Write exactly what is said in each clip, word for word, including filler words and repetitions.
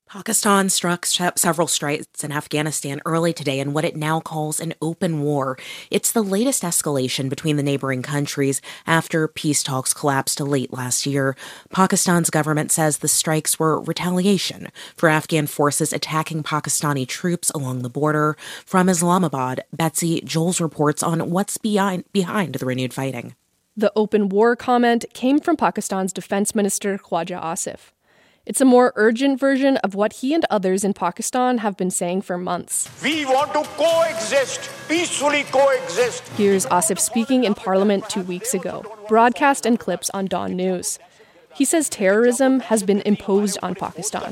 Pakistan struck several strikes in Afghanistan early today in what it now calls an open war. It's the latest escalation between the neighboring countries after peace talks collapsed late last year. Pakistan's government says the strikes were retaliation for Afghan forces attacking Pakistani troops along the border. From Islamabad, Betsy Joles reports on what's behind, behind the renewed fighting. The open war comment came from Pakistan's Defense Minister Khwaja Asif. It's a more urgent version of what he and others in Pakistan have been saying for months. We want to coexist, peacefully coexist. Here's Asif speaking in Parliament two weeks ago, broadcast in clips on Dawn News. He says terrorism has been imposed on Pakistan.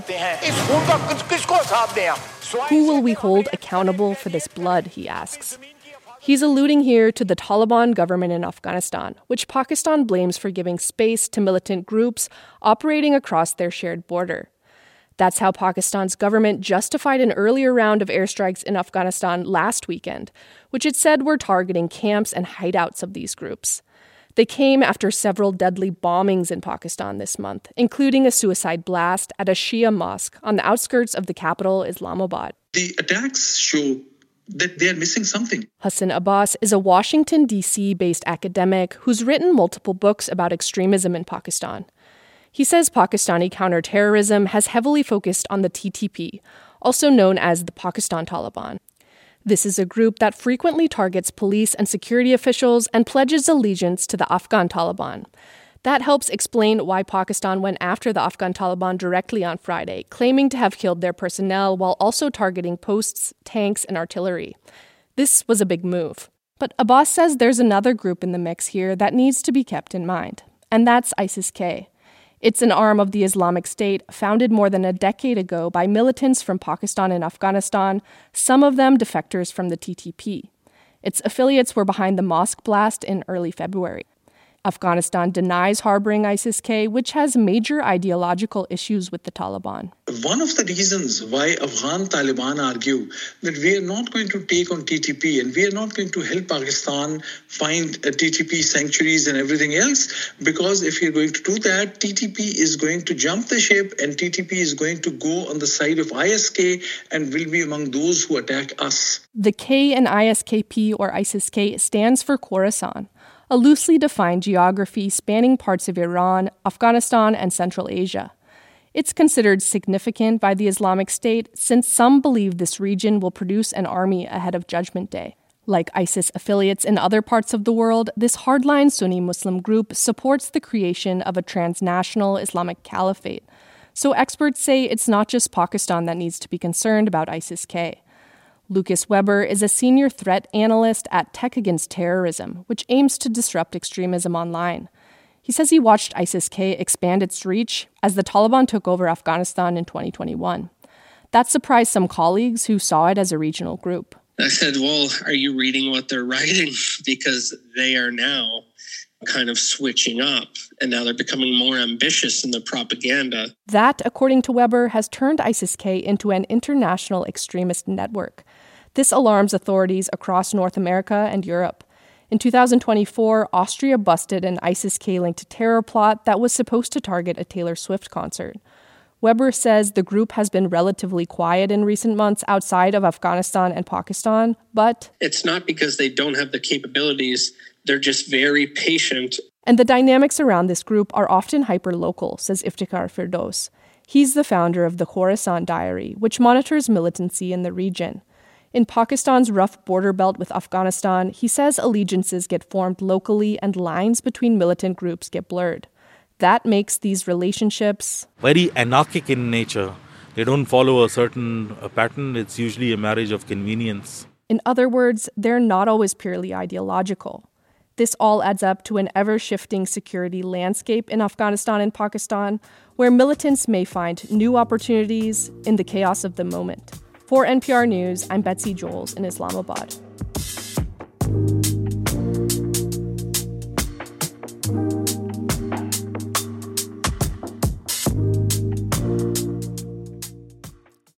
Who will we hold accountable for this blood, he asks. He's alluding here to the Taliban government in Afghanistan, which Pakistan blames for giving space to militant groups operating across their shared border. That's how Pakistan's government justified an earlier round of airstrikes in Afghanistan last weekend, which it said were targeting camps and hideouts of these groups. They came after several deadly bombings in Pakistan this month, including a suicide blast at a Shia mosque on the outskirts of the capital, Islamabad. The attacks show that they're missing something. Hassan Abbas is a Washington, D C-based academic who's written multiple books about extremism in Pakistan. He says Pakistani counterterrorism has heavily focused on the T T P, also known as the Pakistan Taliban. This is a group that frequently targets police and security officials and pledges allegiance to the Afghan Taliban. That helps explain why Pakistan went after the Afghan Taliban directly on Friday, claiming to have killed their personnel while also targeting posts, tanks, and artillery. This was a big move. But Abbas says there's another group in the mix here that needs to be kept in mind, and that's ISIS-K. It's an arm of the Islamic State founded more than a decade ago by militants from Pakistan and Afghanistan, some of them defectors from the T T P. Its affiliates were behind the mosque blast in early February. Afghanistan denies harboring ISIS-K, which has major ideological issues with the Taliban. One of the reasons why Afghan Taliban argue that we are not going to take on T T P and we are not going to help Pakistan find uh, T T P sanctuaries and everything else, because if you're going to do that, T T P is going to jump the ship and T T P is going to go on the side of I S K and will be among those who attack us. The K in I S K P or ISIS-K stands for Khorasan, a loosely defined geography spanning parts of Iran, Afghanistan, and Central Asia. It's considered significant by the Islamic State since some believe this region will produce an army ahead of Judgment Day. Like ISIS affiliates in other parts of the world, this hardline Sunni Muslim group supports the creation of a transnational Islamic caliphate. So experts say it's not just Pakistan that needs to be concerned about ISIS-K. Lucas Weber is a senior threat analyst at Tech Against Terrorism, which aims to disrupt extremism online. He says he watched ISIS-K expand its reach as the Taliban took over Afghanistan in twenty twenty-one. That surprised some colleagues who saw it as a regional group. I said, well, are you reading what they're writing? Because they are now kind of switching up, and now they're becoming more ambitious in their propaganda. That, according to Weber, has turned ISIS-K into an international extremist network. This alarms authorities across North America and Europe. In two thousand twenty-four, Austria busted an ISIS-K-linked terror plot that was supposed to target a Taylor Swift concert. Weber says the group has been relatively quiet in recent months outside of Afghanistan and Pakistan, but it's not because they don't have the capabilities. They're just very patient. And the dynamics around this group are often hyper-local, says Iftikhar Firdos. He's the founder of the Khorasan Diary, which monitors militancy in the region. In Pakistan's rough border belt with Afghanistan, he says allegiances get formed locally and lines between militant groups get blurred. That makes these relationships very anarchic in nature. They don't follow a certain a pattern. It's usually a marriage of convenience. In other words, they're not always purely ideological. This all adds up to an ever-shifting security landscape in Afghanistan and Pakistan, where militants may find new opportunities in the chaos of the moment. For N P R News, I'm Betsy Joles in Islamabad.